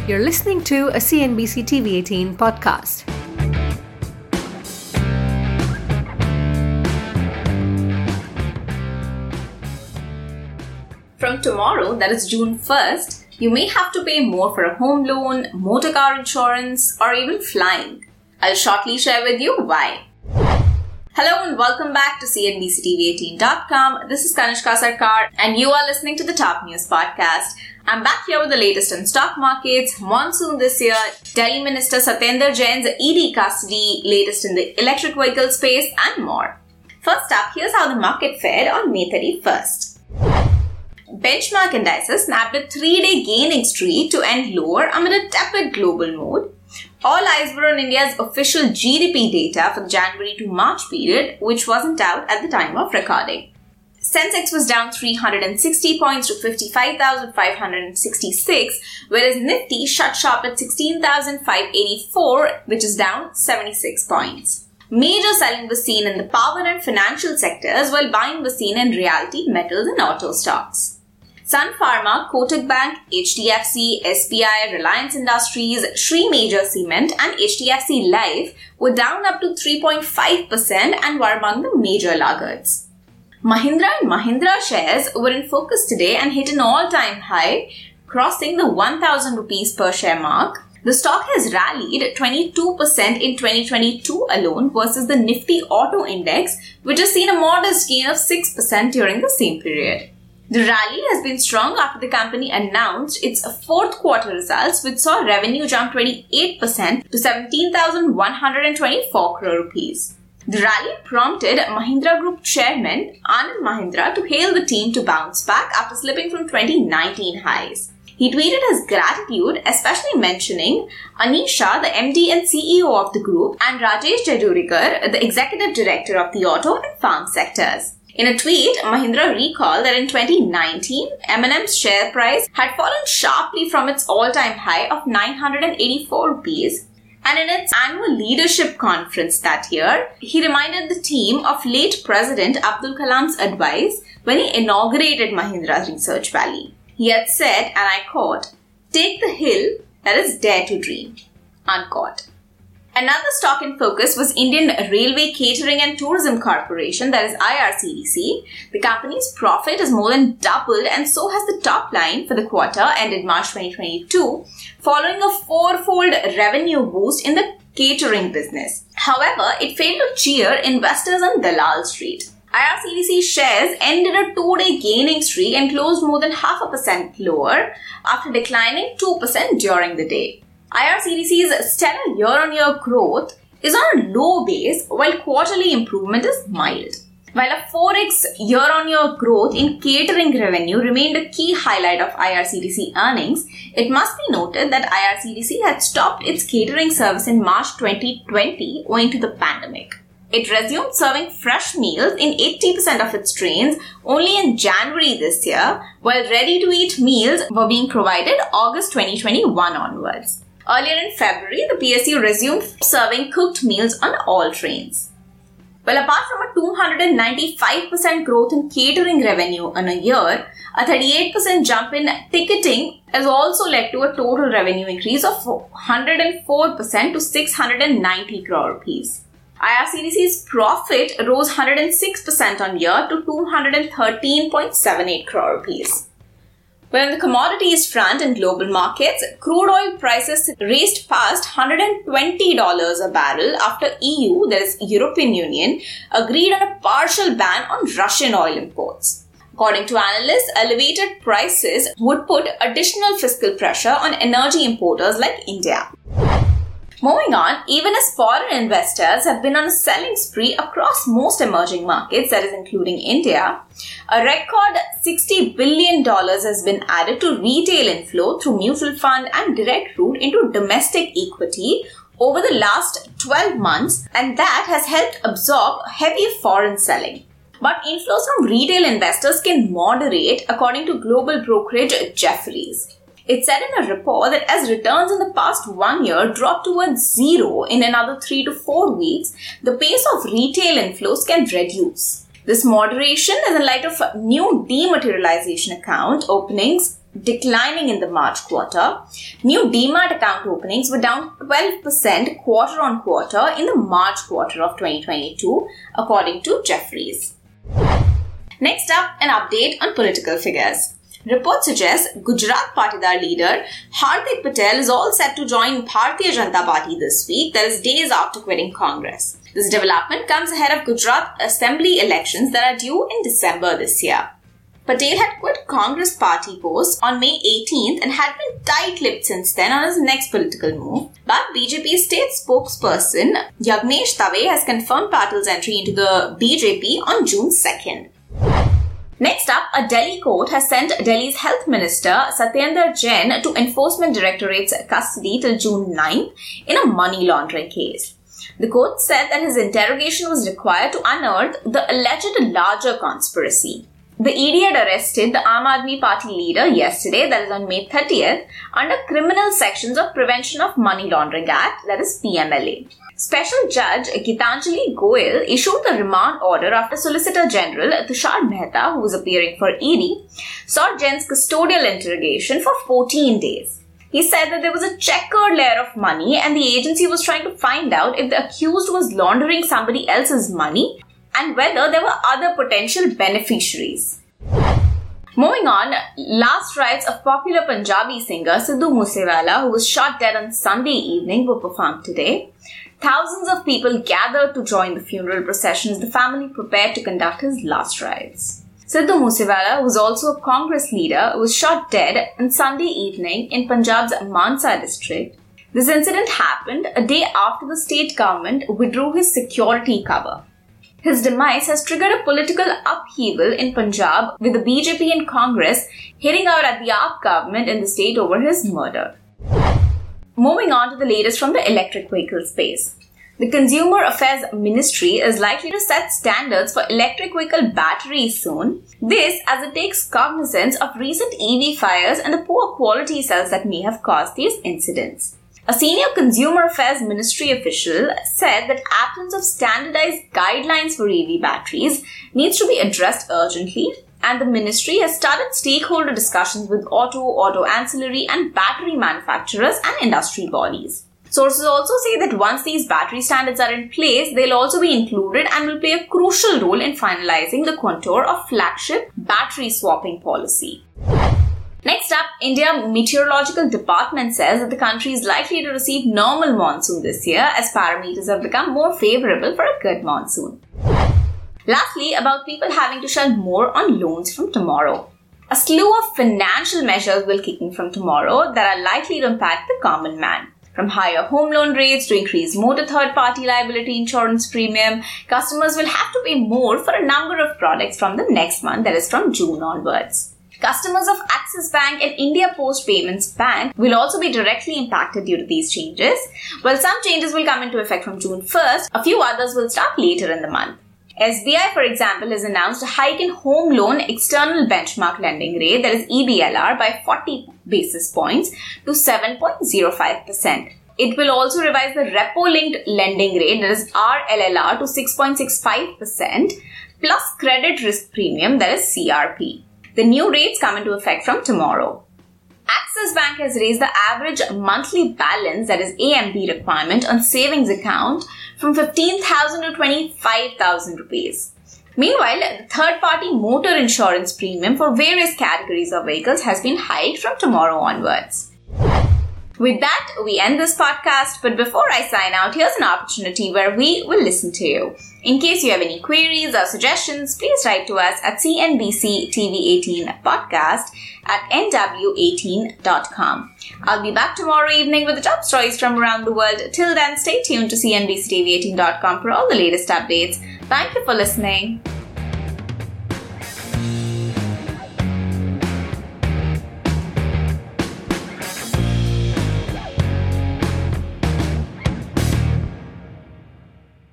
You're listening to a CNBC TV18 podcast. From tomorrow, that is June 1st, you may have to pay more for a home loan, motor car insurance, or even flying. I'll shortly share with you why. Hello and welcome back to CNBCTV18.com. This is Kanishka Sarkar and you are listening to the Top News Podcast. I'm back here with the latest in stock markets, monsoon this year, Delhi Minister Satyendra Jain's ED custody, latest in the electric vehicle space, and more. First up, here's how the market fared on May 31st. Benchmark indices snapped a 3-day gaining streak to end lower amid a tepid global mood. All eyes were on India's official GDP data for the January to March period, which wasn't out at the time of recording. Sensex was down 360 points to 55,566, whereas Nifty shut sharp at 16,584, which is down 76 points. Major selling was seen in the power and financial sectors, while buying was seen in realty, metals and auto stocks. Sun Pharma, Kotak Bank, HDFC, SBI, Reliance Industries, Shree Major Cement and HDFC Life were down up to 3.5% and were among the major laggards. Mahindra & Mahindra shares were in focus today and hit an all-time high, crossing the 1,000 rupees per share mark. The stock has rallied 22% in 2022 alone versus the Nifty Auto Index, which has seen a modest gain of 6% during the same period. The rally has been strong after the company announced its fourth quarter results, which saw revenue jump 28% to 17,124 crore rupees. The rally prompted Mahindra Group chairman Anand Mahindra to hail the team to bounce back after slipping from 2019 highs. He tweeted his gratitude, especially mentioning Anisha, the MD and CEO of the group, and Rajesh Jejurikar, the executive director of the auto and farm sectors. In a tweet, Mahindra recalled that in 2019, M&M's share price had fallen sharply from its all-time high of 984 rupees. And in its annual leadership conference that year, he reminded the team of late President Abdul Kalam's advice when he inaugurated Mahindra's Research Valley. He had said, and I quote, "Take the hill, that is dare to dream," unquote. Another stock in focus was Indian Railway Catering and Tourism Corporation, that is IRCTC. The company's profit has more than doubled and so has the top line for the quarter ended March 2022, following a fourfold revenue boost in the catering business. However, it failed to cheer investors on Dalal Street. IRCTC shares ended a 2-day gaining streak and closed more than 0.5% lower after declining 2% during the day. IRCTC's stellar year-on-year growth is on a low base while quarterly improvement is mild. While a 4x year-on-year growth in catering revenue remained a key highlight of IRCTC earnings, it must be noted that IRCTC had stopped its catering service in March 2020 owing to the pandemic. It resumed serving fresh meals in 80% of its trains only in January this year, while ready-to-eat meals were being provided August 2021 onwards. Earlier in February, the PSU resumed serving cooked meals on all trains. Well, apart from a 295% growth in catering revenue in a year, a 38% jump in ticketing has also led to a total revenue increase of 104% to 690 crore rupees. IRCTC's profit rose 106% on year to 213.78 crore rupees. Well, on the commodities front in global markets, crude oil prices raced past $120 a barrel after EU, that is European Union, agreed on a partial ban on Russian oil imports. According to analysts, elevated prices would put additional fiscal pressure on energy importers like India. Moving on, even as foreign investors have been on a selling spree across most emerging markets, that is including India, a record $60 billion has been added to retail inflow through mutual fund and direct route into domestic equity over the last 12 months, and that has helped absorb heavy foreign selling. But inflows from retail investors can moderate, according to global brokerage Jefferies. It said in a report that as returns in the past 1 year dropped towards zero in another 3 to 4 weeks, the pace of retail inflows can reduce. This moderation is in light of new dematerialization account openings declining in the March quarter. New Demat account openings were down 12% quarter on quarter in the March quarter of 2022, according to Jefferies. Next up, an update on political figures. Reports suggest Gujarat Patidar leader Hardik Patel is all set to join Bharatiya Janata Party this week, that is days after quitting Congress. This development comes ahead of Gujarat Assembly elections that are due in December this year. Patel had quit Congress party post on May 18th and had been tight-lipped since then on his next political move. But BJP state spokesperson Yagnesh Dave has confirmed Patel's entry into the BJP on June 2nd. Next up, a Delhi court has sent Delhi's Health Minister Satyendra Jain to Enforcement Directorate's custody till June 9th in a money laundering case. The court said that his interrogation was required to unearth the alleged larger conspiracy. The ED had arrested the Aam Aadmi Party leader yesterday, that is on May 30th, under criminal sections of Prevention of Money Laundering Act, that is PMLA. Special Judge Gitanjali Goyal issued the remand order after Solicitor General Tushar Mehta, who was appearing for ED, sought Jain's custodial interrogation for 14 days. He said that there was a checkered layer of money and the agency was trying to find out if the accused was laundering somebody else's money and whether there were other potential beneficiaries. Moving on, last rites of popular Punjabi singer Sidhu Moosewala, who was shot dead on Sunday evening, were performed today. Thousands of people gathered to join the funeral procession as the family prepared to conduct his last rites. Sidhu Moosewala, who was also a Congress leader, was shot dead on Sunday evening in Punjab's Mansa district. This incident happened a day after the state government withdrew his security cover. His demise has triggered a political upheaval in Punjab, with the BJP and Congress hitting out at the AAP government in the state over his murder. Moving on to the latest from the electric vehicle space. The Consumer Affairs Ministry is likely to set standards for electric vehicle batteries soon. This as it takes cognizance of recent EV fires and the poor quality cells that may have caused these incidents. A senior Consumer Affairs Ministry official said that absence of standardized guidelines for EV batteries needs to be addressed urgently, and the ministry has started stakeholder discussions with auto ancillary and battery manufacturers and industry bodies. Sources also say that once these battery standards are in place, they'll also be included and will play a crucial role in finalizing the contour of flagship battery swapping policy. Next up, India Meteorological Department says that the country is likely to receive normal monsoon this year as parameters have become more favorable for a good monsoon. Lastly, about people having to shell more on loans from tomorrow. A slew of financial measures will kick in from tomorrow that are likely to impact the common man. From higher home loan rates to increased motor third-party liability insurance premium, customers will have to pay more for a number of products from the next month, that is from June onwards. Customers of Axis Bank and India Post Payments Bank will also be directly impacted due to these changes. While some changes will come into effect from June 1st, a few others will start later in the month. SBI, for example, has announced a hike in home loan external benchmark lending rate, that is EBLR, by 40 basis points to 7.05%. It will also revise the repo-linked lending rate, that is RLLR, to 6.65% plus credit risk premium, that is CRP. The new rates come into effect from tomorrow. Axis Bank has raised the average monthly balance, that is AMB requirement, on savings account from 15,000 to 25,000 rupees. Meanwhile, the third-party motor insurance premium for various categories of vehicles has been hiked from tomorrow onwards. With that, we end this podcast, but before I sign out, here's an opportunity where we will listen to you. In case you have any queries or suggestions, please write to us at cnbctv18podcast@nw18.com. I'll be back tomorrow evening with the top stories from around the world. Till then, stay tuned to cnbctv18.com for all the latest updates. Thank you for listening.